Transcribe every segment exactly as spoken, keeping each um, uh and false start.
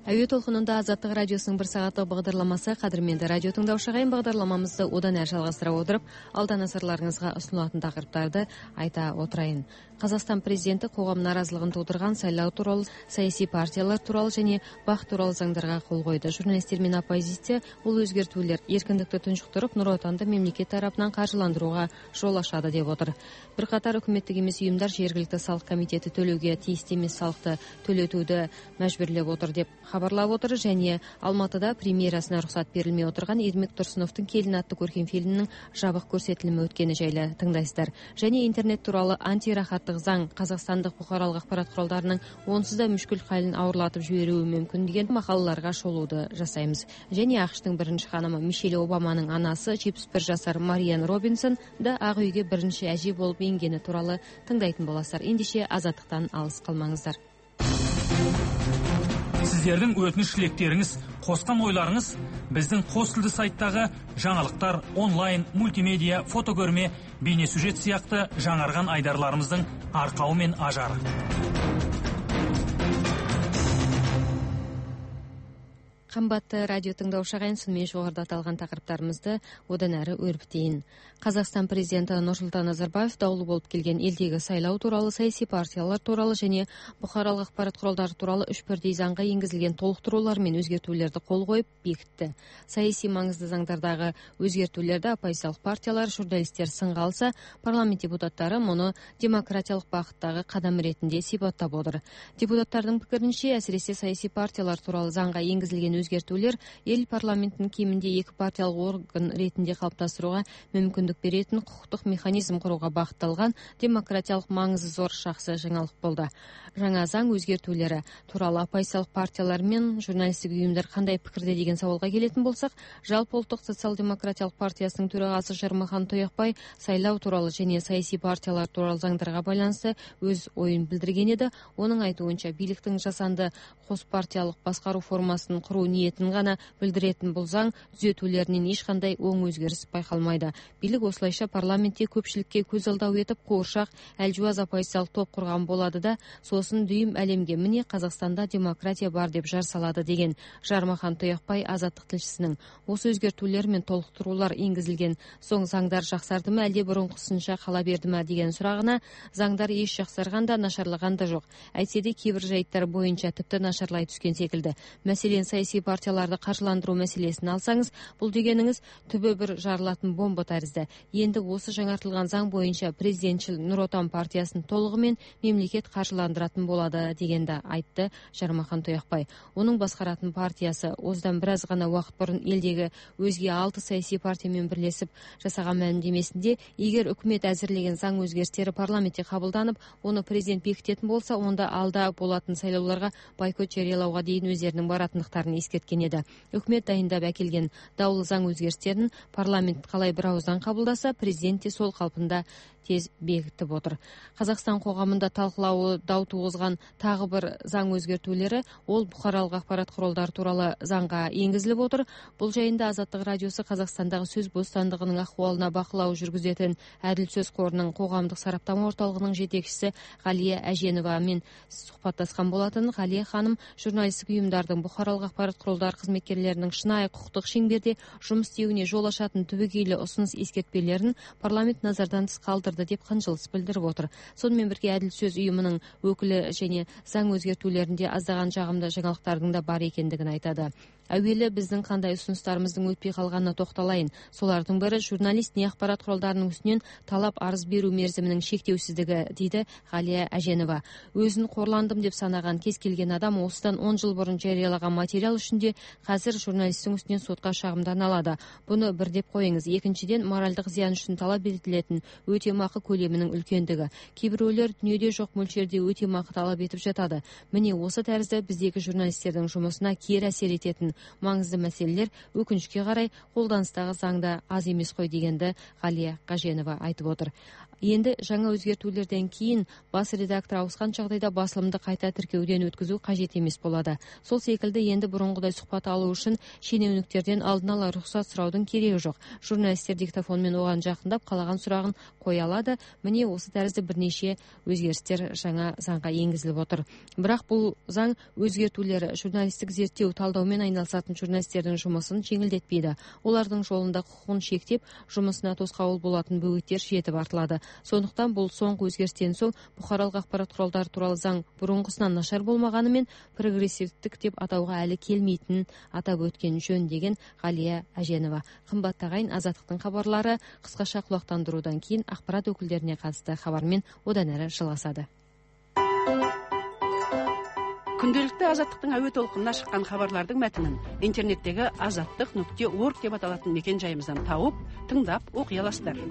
Әуе толқынында Азаттық радиосының бір сағаттық бағдарламасы. Қадірменді радио тыңдаушы ағайын, бағдарламамызды одан әрі жалғастыра отырып, алда назарларыңызға ұсынылатын тақырыптарды айта отырайын. Қазақстан президенті қоғам наразылығын тудырған сайлау туралы, саяси партиялар туралы және бақ туралы заңдарға қол қойды. Журналистер мен оппозиция бұл өзгертулер еркіндікті тұншықтырып, Нұр Отанды мемлекет тарапынан қаржыландыруға жол ашады деп отыр. Бірқатар үкіметтік емес ұйымдар жергілікті салық комитеті төлеуге тиісті емес салықты төлетуді мәжбүрлеп отыр деп хабарлап отыр. Және Алматыда премьерасына рұқсат берілмей отырған Ермек Тұрсыновтың Келін атты көркем фильмінің жабық көрсетілімі өткені жайлы тыңдайсыздар. Және интернет туралы антирахаттық заң қазақстандық бұқаралық ақпарат құралдарының онсыз да мүшкіл халін ауырлатып жіберуі мүмкін деген мақалаларға шолуды жасаймыз. Және ақш-тың бірінші ханымы Мишель Обаманың анасы жетпіс бір жасар Мариан Робинсон да Ақ үйге бірінші әже болып енгені туралы тыңдайтын боласыздар. Ендеше Азаттықтан алыс қалмаңыздар. Сіздердің өтініш тілектеріңіз, қосқан ойларыңыз біздің қос тілді сайттағы жаңалықтар, онлайн, мультимедиа, фотокөрме, бейнесюжет сияқты жаңарған айдарларымыздың арқауы мен ажары. Қымбатты радио тыңдаушы ағайын, сонымен жоғарыда аталған тақырыптарымызды одан әрі өрбітейін. Қазақстан президенті Нұрсұлтан Назарбаев даулы болып келген елдегі сайлау туралы, саяси партиялар туралы және бұқаралық ақпарат құралдары туралы үш бірдей заңға енгізілген толықтырулар мен өзгертулерді қол қойып бекітті. Саяси маңызды заңдардағы өзгертулерді оппозициялық партиялар, журналистер сынға алса, парламент депутаттары мұны демократиялық бағыттағы қадам ретінде сипаттап отыр. Депутаттардың пікірінше, әсіресе саяси партиялар туралы заңға енгізілген өзгертулер ел парламентінің кемінде екі партиялық орган ретінде қалыптастыруға мүмкіндік беретін құқықтық механизм құруға бағытталған демократиялық маңызы зор жақсы жаңалық болды. Жаңа заң өзгертулері туралы оппозициялық партиялар мен журналистік ұйымдар қандай пікірде деген сауалға келетін болсақ, жалпы ұлттық социал-демократиялық партиясының төрағасы Жармахан Тояқбай сайлау туралы және саяси партиялар туралы заңдарға байланысты өз ойын білдірген еді. Оның айтуынша, биліктің жасанды қос партиялық басқару формасын құру ниетін ғана білдіретін бұл заң түзетулерінен ешқандай оң өзгеріс байқалмайды. Билік осылайша парламентте көпшілікке көз алдау етіп, қуыршақ әлжуаз оппозициялық топ құрған болады да, сосын дүйім әлемге міне Қазақстанда демократия бар деп жар салады деген Жармахан Тояқбай Азаттық тілшісінің осы өзгертулер мен толықтырулар енгізілген соң заңдар жақсарды ма, әлде бұрынғысынша қала берді ма деген сұрағына, заңдар еш жақсарған да, нашарлаған да жоқ. Әйтсе де кейбір жайттар бойынша тіпті нашарлай түскен секілді. Мәселен, саяси партияларды қаржыландыру мәселесін алсаңыз, бұл дегеніңіз түбі бір жарылатын бомба тәрізді. Енді осы жаңартылған заң бойынша президентшіл Нұр Отан партиясын толығымен мемлекет қаржыландыратын болады дегенді айтты Жармахан Тояқбай. Оның басқаратын партиясы осыдан біраз ғана уақыт бұрын елдегі өзге алты саяси партиямен бірлесіп жасаған мәлімдемесінде, егер үкімет әзірлеген заң өзгерістері парламентте қабылданып, оны президент бекітетін болса, онда алда болатын сайлауларға бойкот жариялауға дейін өздерінің баратындықтарын ескерткен еді. Үкімет дайындап әкелген даулы заң өзгерістерін парламент қалай бір ауыздан қабылдаса, президент те сол қалпында тез бекітіп отыр. Қазақстан қоғамында талқылауы дау туғызған тағы бір заң өзгертулері ол бұқаралық ақпарат құралдары туралы заңға енгізіліп отыр. Бұл жайында Азаттық радиосы Қазақстандағы сөз бостандығының ахуалына бақылау жүргізетін Әділ сөз қорының қоғамдық сараптама орталығының жетекшісі Ғалия Әженовамен сұхбаттасқан болатын. Ғалия ханым журналистік ұйымдардың бұқаралық ақпарат құралдары қызметкерлерінің шынайы құқықтық шеңберде жұмыс істеуіне жол ашатын түбегейлі ұсыныс ескертпелерін парламент назардан тыс қалдырды деп қынжылыс білдіріп отыр. Сонымен бірге Әділ сөз ұйымының өкілі және заң өзгертулерінде аздаған жағымды жаңалықтардың да бар екендігін айтады. Әуелі біздің қандай ұсыныстарымыздың өтпей қалғанына тоқталайын. Солардың бірі журналист не ақпарат құралдарының үстінен талап арыз беру мерзімінің шектеусіздігі, дейді Ғалия Әженова. Өзін қорландым деп санаған кез келген адам осыдан он жыл бұрын жариялаған материал үшінде қазір журналистің үстінен сотқа шағымдана алады. Бұны бір деп қойыңыз. Екіншіден, моральдық зиян үшін талап етілетін өтемақы көлемінің үлкендігі. Кейбіреулер дүниеде жоқ мөлшерде өтемақы талап етіп жатады. Міне осы тәрізді біздегі журналистердің жұмысына кері әсер ететін маңызды мәселелер өкінішке қарай қолданыстағы заңда аз емес қой дегенді Ғалия Қаженова айтып отыр. Енді жаңа өзгертулерден кейін бас редактор ауысқан жағдайда басылымды қайта тіркеуден өткізу қажет емес болады. Сол секілді енді бұрынғыдай сұхбат алу үшін шенеуніктерден алдын ала рұқсат сұраудың керегі жоқ. Журналистер диктофонмен оған жақындап қалаған сұрағын қоя алады. Міне осы тәрізді бірнеше өзгерістер жаңа заңға енгізіліп отыр. Бірақ бұл заң өзгертулері журналистік зерттеу талдаумен айналысатын журналистердің жұмысын жеңілдетпейді. Олардың жолында құқығын шектеп, жұмысына тосқауыл болатын бөгеттер жетіп артылады. Сондықтан бұл соңғы өзгерістен соң бұқаралық ақпарат құралдары туралы заң бұрынғысынан нашар болмағанымен прогрессивтік деп атауға әлі келмейтінін атап өткен жөн деген Ғалия Әженова. Қымбатты ағайын, Азаттықтың хабарлары қысқаша құлақтандырудан кейін ақпарат өкілдеріне қатысты хабармен одан әрі жалғасады. Күнделікті Азаттықтың әуе толқынына шыққан хабарлардың мәтінін интернеттегі азаттық нүкте орг деп аталатын мекен жайымыздан тауып, тыңдап оқи аласыздар.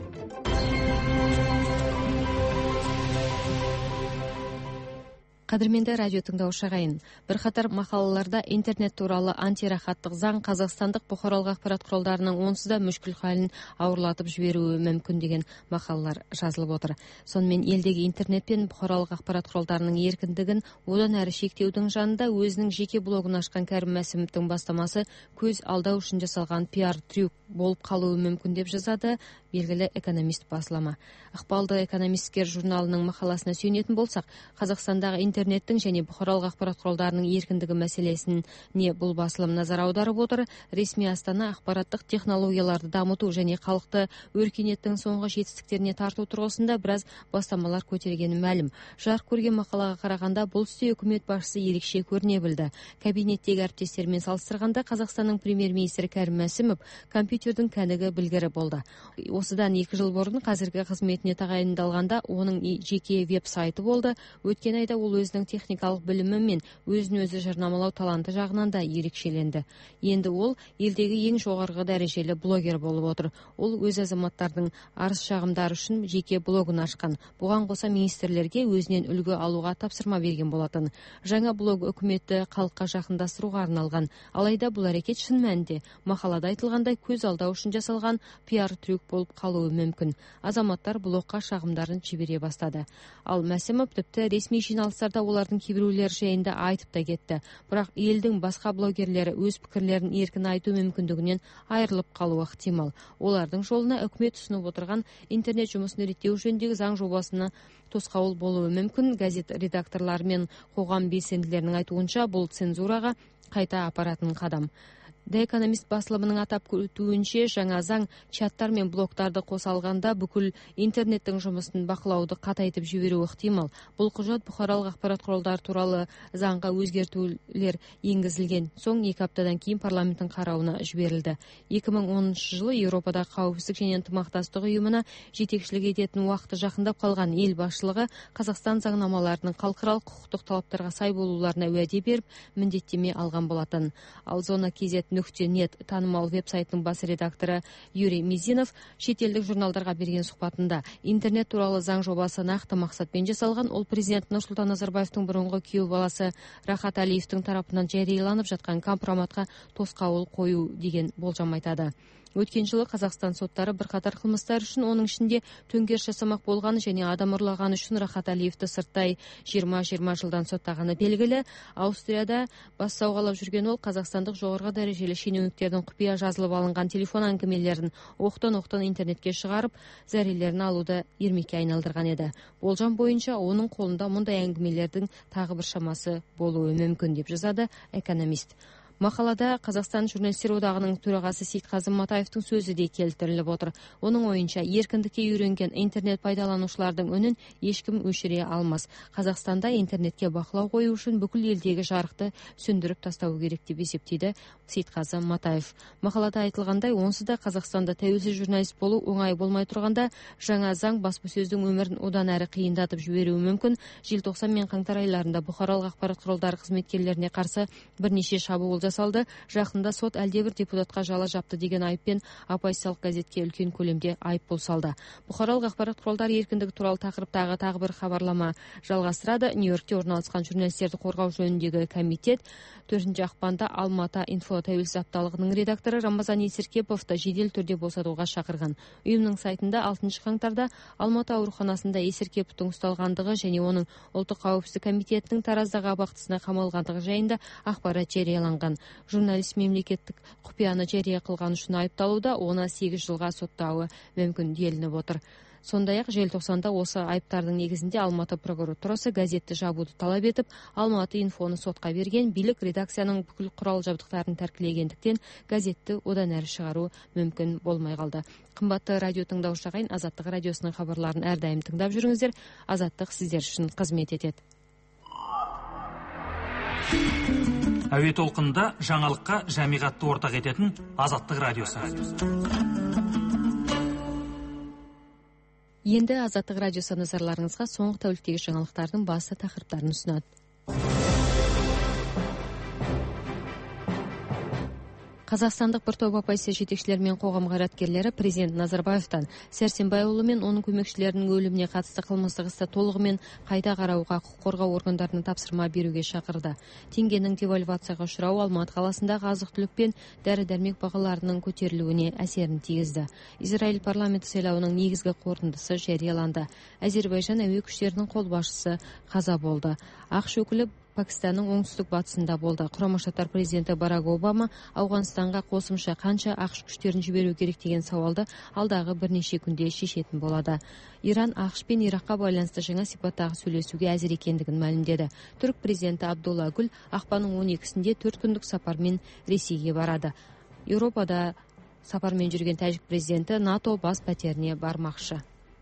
Қадірменді радио тыңдаушы ағайын, бірқатар мақалаларда интернет туралы антирахаттық заң қазақстандық бұқаралық ақпарат құралдарының онсыз да мүшкіл халін ауырлатып жіберуі мүмкін деген мақалалар жазылып отыр. Сонымен елдегі интернет пен бұқаралық ақпарат құралдарының еркіндігін одан әрі шектеудің жанында өзінің жеке блогын ашқан Кәрім Мәсімовтің бастамасы көз алдау үшін жасалған пиар трюк болып қалуы мүмкін деп жазады белгілі экономист басылымы. Ықпалды экономистер журналының мақаласына сүйенетін болсақ, Қазақстандағы интернеттің және бұқаралық ақпарат құралдарының еркіндігі мәселесіне бұл басылым назар аударып отыр. Ресми Астана ақпараттық технологияларды дамыту және халықты өркениеттің соңғы жетістіктеріне тарту тұрғысында біраз бастамалар көтергені мәлім. Жарық көрген мақалаға қарағанда бұл істе үкімет басшысы ерекше көріне білді. Кабинеттегі әріптестермен салыстырғанда Қазақстанның премьер-министрі Кәрім Мәсімов компьютердің кәнігі білгірі болды. Осыдан екі жыл бұрын қазіргі қызметіне тағайындалғанда оның жеке веб-сайты болды. Өткен айда ол өзінің техникалық білімі мен өзін өзі жарнамалау таланты жағынан да ерекшеленді. Енді ол елдегі ең жоғарғы дәрежелі блогер болып отыр. Ол өз азаматтардың арыз шағымдары үшін жеке блогын ашқан. Бұған қоса министрлерге өзінен үлгі алуға тапсырма берген болатын. Жаңа блог үкіметті халыққа жақындастыруға арналған. Алайда бұл әрекет шын мәнінде мақалада айтылғандай көз алдау үшін жасалған пиар трюк болып қалуы мүмкін. Азаматтар блогқа шағымдарын жібере бастады. Ал Мәсімов тіпті ресми жиналыстарда олардың кейбіреулері жайында айтып та кетті. Бірақ елдің басқа блогерлері өз пікірлерін еркін айту мүмкіндігінен айырылып қалуы ықтимал. Олардың жолына үкімет ұсынып отырған интернет жұмысын реттеу жөніндегі заң жобасына тосқауыл болуы мүмкін. Газет редакторлары мен қоғам белсенділерінің айтуынша бұл цензураға қайта апаратын қадам. The Economist басылымының атап өтуінше жаңа заң чаттар мен блогтарды қоса алғанда бүкіл интернеттің жұмысын бақылауды қатайтып жіберуі ықтимал. Бұл құжат бұқаралық ақпарат құралдары туралы заңға өзгертулер енгізілген соң екі аптадан кейін парламенттің қарауына жіберілді. екі мың оныншы жылы Еуропадағы қауіпсіздік және ынтымақтастық ұйымына жетекшілік ететін уақыты жақындап қалған ел басшылығы Қазақстан заңнамаларының халықаралық құқықтық талаптарға сай болуларына уәде беріп, міндеттеме алған болатын. Ал Зона кз нүкте нет танымал веб-сайтының бас редакторы Юрий Мизинов шетелдік журналдарға берген сұхбатында интернет туралы заң жобасы нақты мақсатпен жасалған. Ол президент Нұрсұлтан Назарбаевтың бұрынғы күйеу баласы Рахат Әлиевтің тарапынан жарияланып жатқан компроматқа тосқауыл қою деген болжам айтады. Өткен жылы Қазақстан соттары бірқатар қылмыстар үшін, оның ішінде төңкеріс жасамақ болғаны және адам ұрлағаны үшін Рахат Әлиевті сырттай жиырма жиырма жылдан соттағаны белгілі. Аустрияда бас сауғалап жүрген ол қазақстандық жоғарғы дәрежелі шенеуніктердің құпия жазылып алынған телефон әңгімелерін оқтан-оқтан интернетке шығарып, зәрелерін алуды ермекке айналдырған еді. Болжам бойынша оның қолында мұндай әңгімелердің тағы бір шамасы болуы мүмкін деп жазады экономист. Мақалада Қазақстан журналистер одағының төрағасы Сейтқазы Матаевтың сөзі де келтіріліп отыр. Оның ойынша еркіндікке үйренген интернет пайдаланушылардың үнін ешкім өшіре алмас. Қазақстанда интернетке бақылау қою үшін бүкіл елдегі жарықты сөндіріп тастау керек деп есептейді Сейтқазы Матаев. Мақалада айтылғандай, онсыз да Қазақстанда тәуелсіз журналист болу оңай болмай тұрғанда, жаңа заң баспасөздің өмірін одан әрі қиындатып жіберуі мүмкін. Желтоқсан мен қаңтар айларында бұқаралық ақпарат құралдары қызметкерлеріне қарсы бірнеше шабуыл жасалды. Жақында сот әлдебір депутатқа жала жапты деген айыппен оппозициялық газетке үлкен көлемде айыппұл салды. Бұқаралық ақпарат құралдары еркіндігі туралы тақырыптағы тағы бір хабарлама жалғастырады. Нью-Йоркте орналасқан журналистерді қорғау жөніндегі комитет төртінші ақпанда Алматы инфо тәуелсіз апталығының редакторы Рамазан Есіркеповты жедел түрде босатуға шақырған. Ұйымның сайтында алтыншы қаңтарда Алматы ауруханасында Есіркеповтың ұсталғандығы және оның ұлттық қауіпсіздік комитетінің Тараздағы абақтысына қамалғандығы жайында ақпарат жарияланған. Журналист мемлекеттік құпияны жария қылған үшін айыпталуда, оны сегіз жылға соттауы мүмкін делініп отыр. Сондай-ақ желтоқсанда осы айыптардың негізінде Алматы прокуратурасы газетті жабуды талап етіп, Алматы инфоны сотқа берген. Билік редакцияның бүкіл құрал жабдықтарын тәркілегендіктен газетті одан әрі шығару мүмкін болмай қалды. Қымбатты радио тыңдаушы ағайын, Азаттық радиосының хабарларын әрдайым тыңдап жүріңіздер. Азаттық сіздер үшін қызмет етеді. Әуе толқынында жаңалыққа жамиғатты ортақ ететін Азаттық радиосы. Енді Азаттық радиосы назарларыңызға соңғы тәуліктегі жаңалықтардың басты тақырыптарын ұсынады. Қазақстандық бір топ оппозиция жетекшілері мен қоғам қайраткерлері президент Назарбаевтан Сәрсенбайұлы мен оның көмекшілерінің өліміне қатысты қылмыстық істі толығымен қайта қарауға құқық қорғау органдарының тапсырма беруге шақырды. Теңгенің девальвацияға ұшырауы Алматы қаласындағы азық-түлік пен дәрі-дәрмек бағаларының көтерілуіне әсерін тигізді. Израиль парламенті сайлауының негізгі қорытындысы жарияланды. Әзербайжан әуе күштерінің қолбасшысы қаза болды. Ақш өкілі Пакистанның оңтүстік батысында болды. Құрама Штаттар президенті Барак Обама Ауғанстанға қосымша қанша ақш күштерін жіберу керек деген сауалды алдағы бірнеше күнде шешетін болады. Иран ақш пен Иракқа байланысты жаңа сипаттағы сөйлесуге әзір екендігін мәлімдеді. Түрік президенті Абдулла Гүл ақпанның он екісінде төрт күндік сапармен Ресейге барады. Еуропада сапармен жүрген тәжік президенті НАТО бас пәтеріне бармақшы.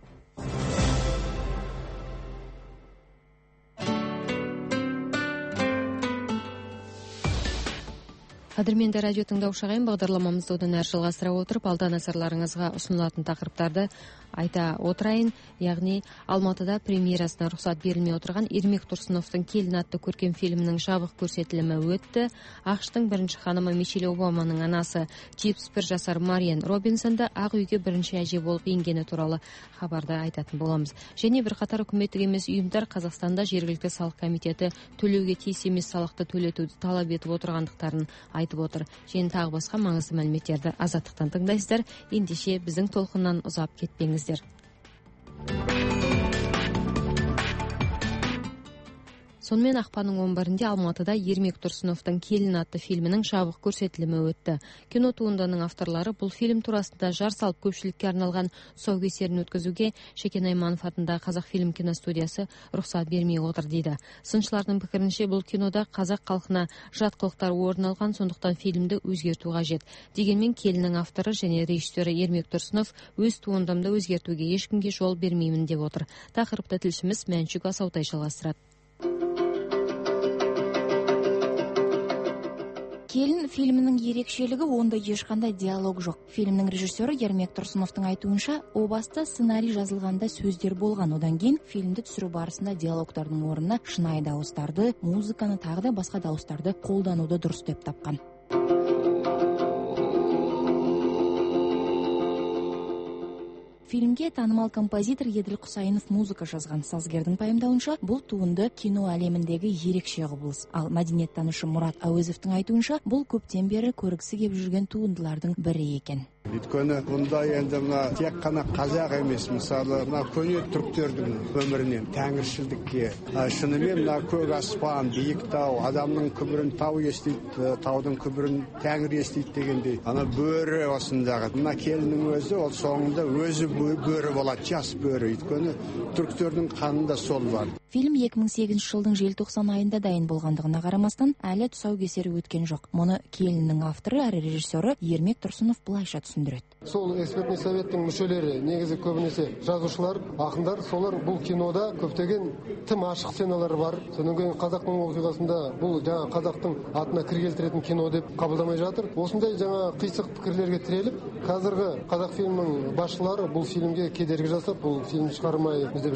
Қадірменді радио тыңдаушы ағайын, бағдарламамызды одан әрі жалғастыра отырып, алда назарларыңызға ұсынылатын тақырыптарды айта отырайын. Яғни Алматыда премьерасына рұқсат берілмей отырған Ермек Тұрсыновтың Келін атты көркем фильмінің жабық көрсетілімі өтті. ақш-тың бірінші ханымы Мишель Обаманың анасы жетпіс бір жасар Мариан Робинсонды Ақ үйге бірінші әже болып енгені туралы хабарды айтатын боламыз. Және бірқатар үкіметтік емес ұйымдар Қазақстанда жергілікті салық комитеті төлеуге тиіс емес салықты төлетуді талап етіп отырғандықтарын айтып отыр. Және тағы басқа маңызды мәліметтерді Азаттықтан тыңдайсыздар. Ендеше біздің толқыннан ұзап кетпеңіздер. Сонымен ақпанның он бірінде Алматыда Ермек Тұрсыновтың Келін атты фильмінің жабық көрсетілімі өтті. Кино туындының авторлары бұл фильм турасында жар салып көпшілікке арналған тұсаукесерін өткізуге Шәкен Айманов атындағы Қазақфильм киностудиясы рұқсат бермей отыр дейді. Сыншылардың пікірінше бұл кинода қазақ халқына жат қылықтар орын алған, сондықтан фильмді өзгерту қажет. Дегенмен Келіннің авторы және режиссері Ермек Тұрсынов өз туындымды өзгертуге ешкімге жол бермеймін деп отыр. Тақырыпты тілшіміз Мәншүк Асаутай жалғастырады. Келін фильмінің ерекшелігі онда ешқандай диалог жоқ. Фильмнің режиссері Ермек Тұрсыновтың айтуынша, о баста сценарий жазылғанда сөздер болған. Одан кейін фильмді түсіру барысында диалогтардың орнына шынайы дауыстарды, музыканы тағы да басқа дауыстарды қолдануды дұрыс деп тапқан. Фильмге танымал композитор Еділ Құсайынов музыка жазған. Сазгердің пайымдауынша, бұл туынды кино әлеміндегі ерекше құбылыс. Ал мәдениеттанушы Мұрат Әуезовтың айтуынша, бұл көптен бері көргісі кеп жүрген туындылардың бірі екен. Өйткені бұнда енді мына тек қана қазақ емес, мысалы мына көне түріктердің өмірінен тәңіршілдікке, шынымен мына көк аспан, биік тау, адамның күбірін тау естейді, таудың күбірін тәңір естейді дегендей. Ана бөрі осындағы. Мына келіннің өзі, ол соңында өзі бөрі болады, жас бөрі. Өйткені түріктердің қанында сол бар. Фильм екі мың сегізінші жылдың желтоқсан айында дайын болғандығына қарамастан, әлі тұсаукесері өткен жоқ. Мұны Келіннің авторы әрі режиссері Ермек Тұрсынов былайша түсіндіреді. Сол экспертный советтің мүшелері, негізі көбінесе жазушылар, ақындар, солар бұл кинода көптеген тым ашық сценалар бар. Содан кейін қазақтың оқиғасында бұл жаңа қазақтың атына кір келтіретін кино деп қабылдамай жатыр. Осындай жаңа қисық пікірлерге тіреліп, қазіргі Қазақфильмнің басшылары бұл фильмге кедергі жасап, бұл фильм шығармай іздеп жатыр.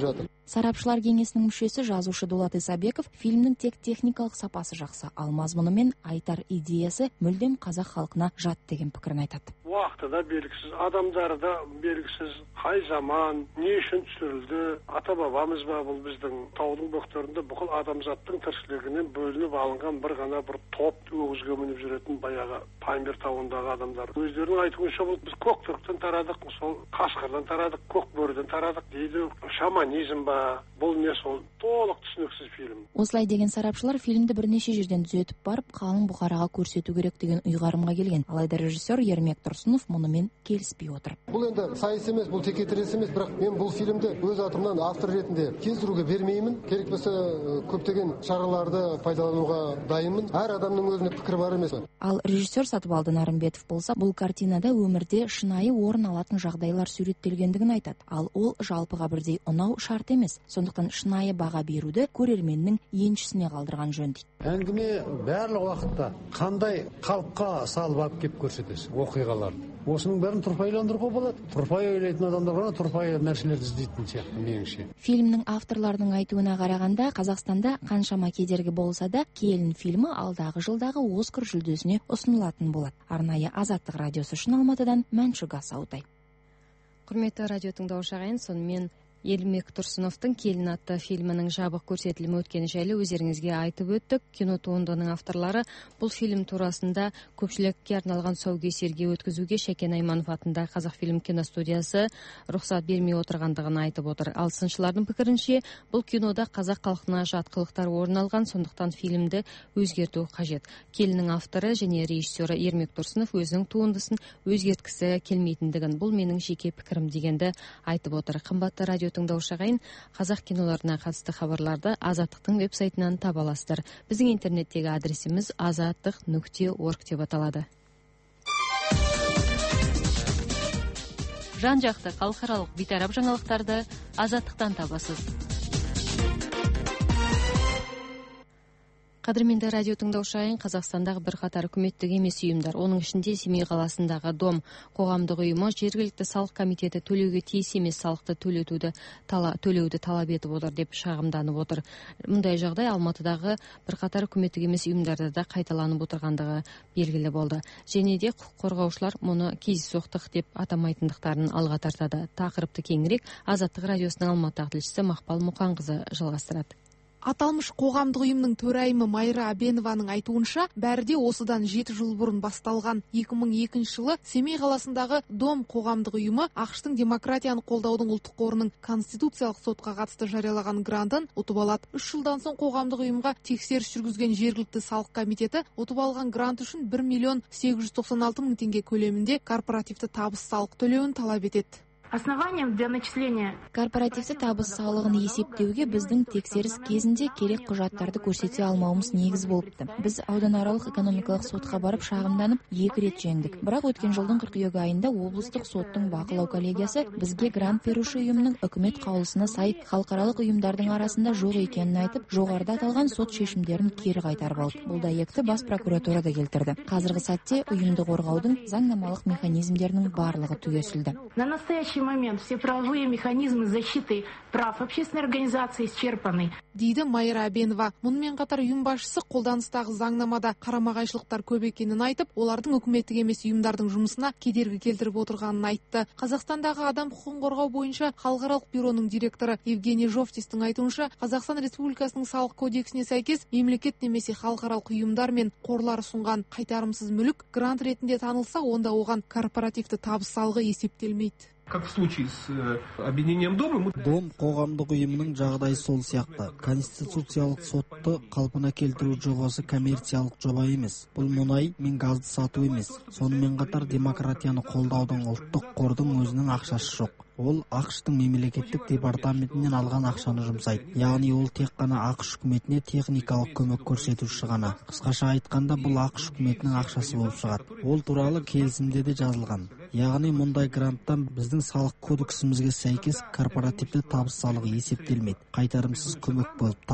Сарапшылар кеңесінің мүшесі жазушы Дулат Исабеков фильмнің тек техникалық сапасы жақсы, ал мазмұны мен айтар идеясы мүлдем қазақ халқына жат деген пікірін айтады. Уақыты да белгісіз, адамдары да белгісіз, қай заман, не үшін түсірілді, ата бабамыз ба, бұл біздің таудың бөктерінде бүкіл адамзаттың тіршілігінен бөлініп алынған бір ғана бір топ өгізге мініп жүретін баяғы Памир тауындағы адамдар. Өздерінің айтуынша бұл біз көктөктен тарадық, сол қасқырдан тарадық, көкбөріден тарадық дейді. Шаманизм ба, бұл не сол толық түсініксіз фильм. Осылай деген сарапшылар фильмді бірнеше жерден түзетіп барып, қалың бұқараға көрсету керек деген ұйғарымға келген. Алайда режиссер Ермек Тұрсынов мұнымен келіспей отыр. Бұл енді сайыс емес, бұл текетірес емес, бірақ мен бұл фильмді өз атымнан автор ретінде кездіруге бермеймін. Керек болса көптеген шараларды пайдалануға дайынмын. Әр адамның өзіне пікір бар емес. Ал режиссер Сатыбалды Нарымбетов болса, бұл картинада өмірде шынайы орын алатын жағдайлар суреттелгендігін айтады. Ал ол жалпыға бірдей ұнау шарт емес. Сондықтан шынайы баға беруді көрерменнің еншісіне қалдырған жөн дейді. Әңгіме барлық уақытта қандай қалыпқа салып алып кеп көрсетесіз оқиғаларды. Осының бәрін тұрпайландыруға болады. Тұрпай ойлайтын адамдар ғана тұрпай нәрселерді іздейтін сияқты меніңше. Фильмнің авторларының айтуына қарағанда, Қазақстанда қаншама кедергі болса да, Келін фильмі алдағы жылдағы Оскар жүлдесіне ұсынылатын болады. Арнайы Азаттық радиосы үшін Алматыдан Мәншүк Асаутай. Құрметті радио тыңдаушы ағайын, сонымен Ермек Тұрсыновтың Келін атты фильмінің жабық көрсетілімі өткені жайлы өздеріңізге айтып өттік. Кино туындының авторлары бұл фильм турасында көпшілікке арналған тұсаукесерге өткізуге Шәкен Айманов атындағы Қазақфильм киностудиясы рұқсат бермей отырғандығын айтып отыр. Ал сыншылардың пікірінше, бұл кинода қазақ халқына жат қылықтар орын алған, сондықтан фильмді өзгерту қажет. Келіннің авторы және режиссері Ермек Тұрсынов өзінің туындысын өзгерткісі келмейтіндігін, бұл менің жеке пікірім дегенді айтып отыр. Қымбатты радио тыңдаушы ағайын, қазақ киноларына қатысты хабарларды Азаттықтың веб-сайтынан таба аласыздар. Біздің интернеттегі адресіміз азаттық нүкте орг деп аталады. Жан-жақты халықаралық бейтарап жаңалықтарды Азаттықтан табасыз. Қадірменді радио тыңдаушы ағайын, Қазақстандағы бірқатар үкіметтік емес ұйымдар, оның ішінде Семей қаласындағы Дом қоғамдық ұйымы жергілікті салық комитеті төлеуге тиіс емес салықты төлетуді тала, төлеуді талап етіп отыр деп шағымданып отыр. Мұндай жағдай Алматыдағы бірқатар үкіметтік емес ұйымдарда да қайталанып отырғандығы белгілі болды. Және де құқық қорғаушылар мұны кездейсоқтық деп атамайтындықтарын алға тартады. Тақырыпты кеңірек Азаттық радиосының Алматыдағы тілшісі Мақпал Мұқанқызы жалғастырады. Аталмыш қоғамдық ұйымның төрайымы Майра Абенованың айтуынша, бәрі осыдан жеті жыл бұрын басталған. екі мың екінші жылы Семей қаласындағы Дом қоғамдық ұйымы ақш-тың демократияны қолдаудың ұлттық қорының конституциялық сотқа қатысты жариялаған грантын ұтып алады. үш жылдан соң қоғамдық ұйымға тексеріс жүргізген жергілікті салық комитеті ұтып алған грант үшін бір миллион сегіз жүз тоқсан алты мың теңге көлемінде корпоративті табыс салық төлеуін талап етеді. Основанием для начисления корпоративті табыс салығын есептеуге біздің тексеріс кезінде керек құжаттарды көрсете алмауымыз негіз болыпты. Біз ауданаралық экономикалық сотқа барып шағымданып екі рет жеңдік. Бірақ өткен жылдың қыркүйек айында облыстық соттың бақылау коллегиясы бізге грант беруші ұйымның үкімет қаулысына сай халықаралық ұйымдардың арасында жоқ екенін айтып, жоғарыда аталған сот шешімдерін кері қайтарып алды. Бұл дәйекті бас прокуратура да келтірді. Қазіргі сәтте ұйымды қорғаудың заңнамалық механизмдерінің барлығы түгесілді. На настоящий момент все правовые механизмы защиты прав общественной организации исчерпаны, дейді Майра Абенова. Мұнымен қатар ұйым басшысы қолданыстағы заңнамада қарама-қайшылықтар көп екенін айтып, олардың үкіметтік емес ұйымдардың жұмысына кедергі келтіріп отырғанын айтты. Қазақстандағы адам құқығын қорғау бойынша халықаралық бюроның директоры Евгений Жовтистің айтуынша, Қазақстан Республикасының салық кодексіне сәйкес мемлекет немесе халықаралық ұйымдар мен қорлар ұсынған қайтарымсыз мүлік грант ретінде танылса, онда оған корпоративті табыс салығы есептелмейді. Как в случае с объединением Дома. Дом қоғамдық ұйымының жағдайы сол сияқты. Конституциялық сотты қалпына келтіру жобасы коммерциялық жоба емес. Бұл мұнай мен газды сату емес. Сонымен қатар демократияны қолдаудың ұлттық қордың өзінің ақшасы жоқ. Ол ақш-тың мемлекеттік департаментінен алған ақшаны жұмсайды. Яғни ол тек қана ақш үкіметіне техникалық көмек көрсетуші ғана. Қысқаша айтқанда, бұл ақш үкіметінің ақшасы болып шығады. Ол туралы келісімде де жазылған. Яғни мұндай гранттан біздің салық кодексімізге сәйкес корпоративті табыс салығы есептелмейді. Қайтарымсыз көмек болып табылады.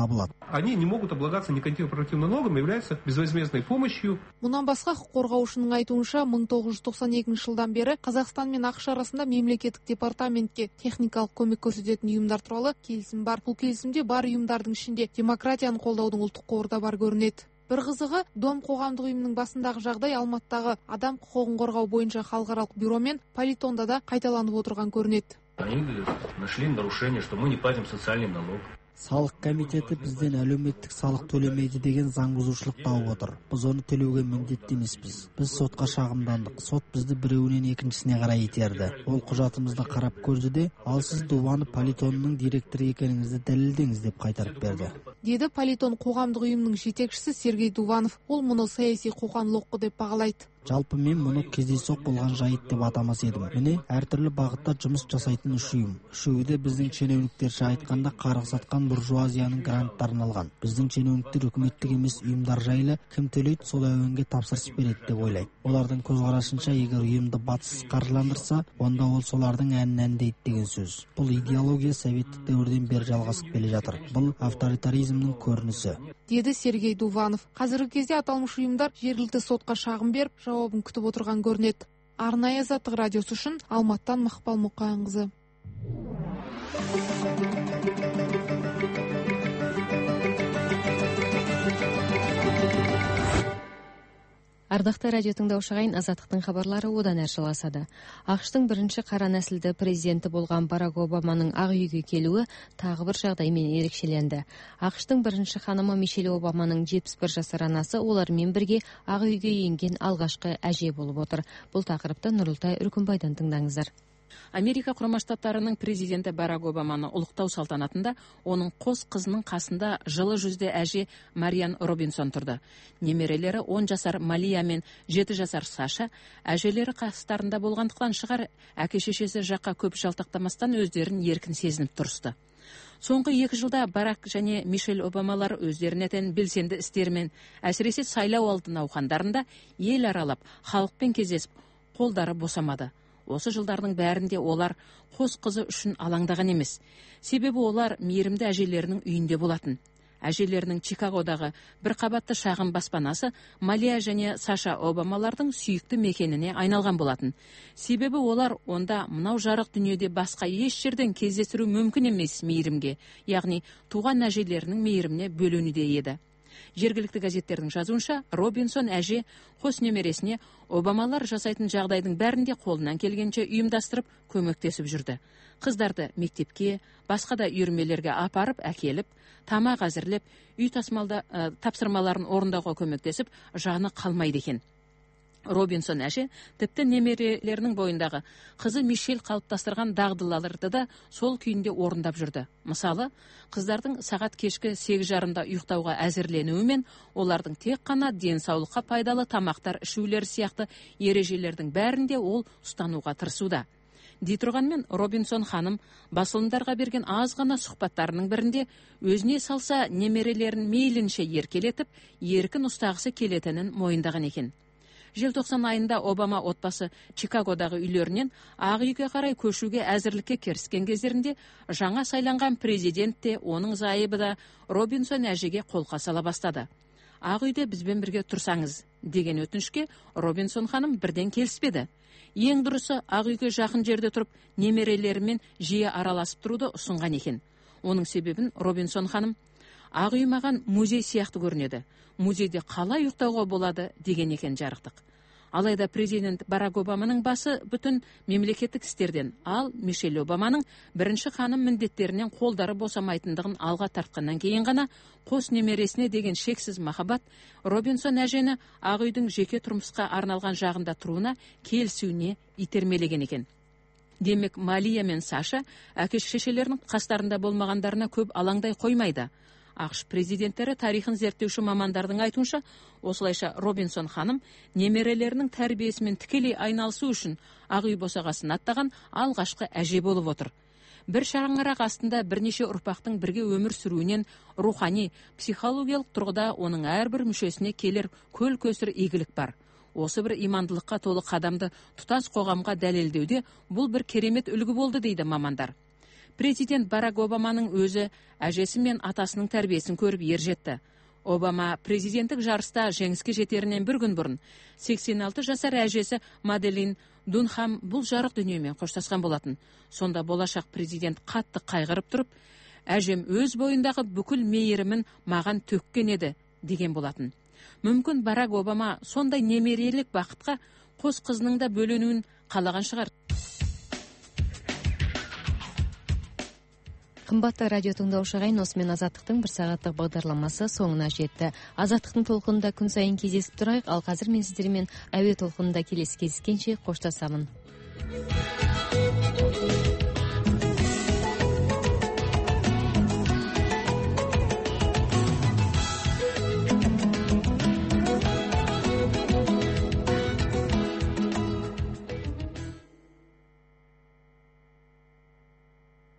они не могут облагаться никаким корпоративным налогом, являются безвозмездной помощью. Мұнан басқа құқық қорғаушының айтуынша мың тоғыз жүз тоқсан екінші жылдан бері Қазақстан мен ақш арасында мемлекеттік департаментке техникалық көмек көрсететін ұйымдар туралы келісім бар. Бұл келісімде бар ұйымдардың ішінде демократияны қолдаудың ұлттық қоры да бар көрінеді. Бір қызығы, Дом қоғамдық ұйымының басындағы жағдай Алматыдағы адам құқығын қорғау бойынша халықаралық бюро мен Политонда да қайталанып отырған көрінеді. Они нашли нарушение, что мы не платим социальный налог. Салық комитеті бізден әлеуметтік салық төлемейді деген заң бұзушылық тауып отыр. Біз оны төлеуге міндетті емеспіз. Біз сотқа шағымдандық. Сот бізді біреуінен екіншісіне қарай итерді. Ол құжатымызды қарап көрді де, ал сіз Дуванов Политонның директоры екеніңізді дәлелдеңіз деп қайтарып берді. Деді Политон қоғамдық ұйымның жетекшісі Сергей Дуванов. Ол мұны саяси қоқан-лоққы деп бағалайды. Жалпы мен мұны кездейсоқ болған жайт деп атамас едім. Міне, әртүрлі бағытта жұмыс жасайтын үш ұйым. Үшеуі де біздің шенеуніктерше айтқанда қарғыс атқан буржуазияның гранттарын алған. Біздің шенеуніктер үкіметтік емес ұйымдар жайлы кім төлейді, сол әуенге тапсырыс береді деп ойлайды. Олардың көзқарасынша, егер ұйымды батыс қаржыландырса, онда ол солардың әнін әндейді деген сөз. Бұл идеология советтік дәуірден бері жалғасып келе жатыр. Бұл авторитаризмнің көрінісі. Деді Сергей Дуванов. Қазіргі кезде аталмыш ұйымдар жергілікті сотқа шағым беріп, жауабын күтіп отырған көрінеді. Арнайы Азаттық радиосы үшін Алматыдан Мақпал Мұқанқызы. Ардақты радио тыңдаушыға Азаттықтың хабарлары одан әрі жалғасады. ақш-тың бірінші қара нәсілді президенті болған Барак Обаманың Ақ үйге келуі тағы бір жағдаймен ерекшеленді. ақш-тың бірінші ханымы Мишель Обаманың жетпіс бір жасар анасы олармен бірге Ақ үйге енген алғашқы әже болып отыр. Бұл тақырыпты Нұрылтай Үркімбайдан тыңдаңыздар. Америка құрама штаттарының президенті Барак Обаманы ұлықтау салтанатында оның қос қызының қасында жылы жүзді әже Мариан Робинсон тұрды. Немерелері он жасар Малия мен жеті жасар Саша, әжелері қастарында болғандықтан шығар, әке-шешесі жаққа көп жалтақтамастан өздерін еркін сезініп тұрысты. Соңғы екі жылда Барак және Мишель Обамалар өздеріне тән белсенді істерімен, әсіресе сайлау алды науқандарында ел аралап, халықпен кездесіп, қолдары босамады. Осы жылдардың бәрінде олар қос қызы үшін алаңдаған емес. Себебі олар мейірімді әжелерінің үйінде болатын. Әжелерінің Чикагодағы бір қабатты шағын баспанасы Малия және Саша Обамалардың сүйікті мекеніне айналған болатын. Себебі олар онда мынау жарық дүниеде басқа еш жерден кездестіру мүмкін емес мейірімге, яғни туған әжелерінің мейіріміне бөленуде еді. Жергілікті газеттердің жазуынша, Робинсон әже қос немересіне Обамалар жасайтын жағдайдың бәрінде қолынан келгенше ұйымдастырып, көмектесіп жүрді. Қыздарды мектепке, басқа да үйірмелерге апарып, әкеліп, тамақ әзірлеп, үй тасымалда ә, тапсырмаларын орындауға көмектесіп, жаны қалмайды екен. Робинсон әже тіпті немерелерінің бойындағы қызы Мишель қалыптастырған дағдыларды да сол күйінде орындап жүрді. Мысалы, қыздардың сағат кешкі сегіз жарымда ұйықтауға әзірленуімен олардың тек қана денсаулыққа пайдалы тамақтар ішулері сияқты ережелердің бәрінде ол ұстануға тырысуда. Дей тұрғанмен Робинсон ханым басылымдарға берген аз ғана сұхбаттарының бірінде өзіне салса немерелерін мейлінше еркелетіп, еркін ұстағысы келетінін мойындаған екен. Желтоқсан айында Обама отбасы Чикагодағы үйлерінен Ақ үйге қарай көшуге әзірлікке кіріскен кездерінде жаңа сайланған президент те, оның зайыбы да Робинсон әжеге қолқа сала бастады. Ақ үйде бізбен бірге тұрсаңыз деген өтінішке Робинсон ханым бірден келіспеді. Ең дұрысы Ақ үйге жақын жерде тұрып, немерелерімен жиі араласып тұруды ұсынған екен. Оның себебін Робинсон ханым: Ақ үй маған музей сияқты көрінеді. Музейде қалай ұйықтауға болады деген екен жарықтық. Алайда президент Барак Обаманың басы бүтін мемлекеттік істерден, ал Мишель Обаманың бірінші ханым міндеттерінен қолдары босамайтындығын алға тартқаннан кейін ғана қос немересіне деген шексіз махаббат Робинсон әжені Ақ үйдің жеке тұрмысқа арналған жағында тұруына келісуіне итермелеген екен. Демек, Малия мен Саша әке-шешелерінің қастарында болмағандарына көп алаңдай қоймайды. ақш президенттері тарихын зерттеуші мамандардың айтуынша, осылайша Робинсон ханым немерелерінің тәрбиесімен тікелей айналысу үшін Ақ үй босағасын аттаған алғашқы әже болып отыр. Бір шаңырақ астында бірнеше ұрпақтың бірге өмір сүруінен рухани, психологиялық тұрғыда оның әрбір мүшесіне келер көл көсір игілік бар. Осы бір имандылыққа толы қадамды тұтас қоғамға дәлелдеуде бұл бір керемет үлгі болды дейді мамандар. президент Барак Обаманың өзі әжесі мен атасының тәрбиесін көріп ер жетті. Обама президенттік жарыста жеңіске жетерінен бір күн бұрын сексен алты жасар әжесі Маделин Дунхам бұл жарық дүниемен қоштасқан болатын. Сонда болашақ президент қатты қайғырып тұрып, әжем өз бойындағы бүкіл мейірімін маған төккен еді деген болатын. Мүмкін Барак Обама сондай немерелік бақытқа қос қызының да бөленуін қалаған шығар. Қымбатты радио тыңдаушы ағайын, осымен Азаттықтың бір сағаттық бағдарламасы соңына жетті. Азаттықтың толқынында күн сайын кездесіп тұрайық, ал қазір мен сіздермен әуе толқынында келесі кездескенше қоштасамын.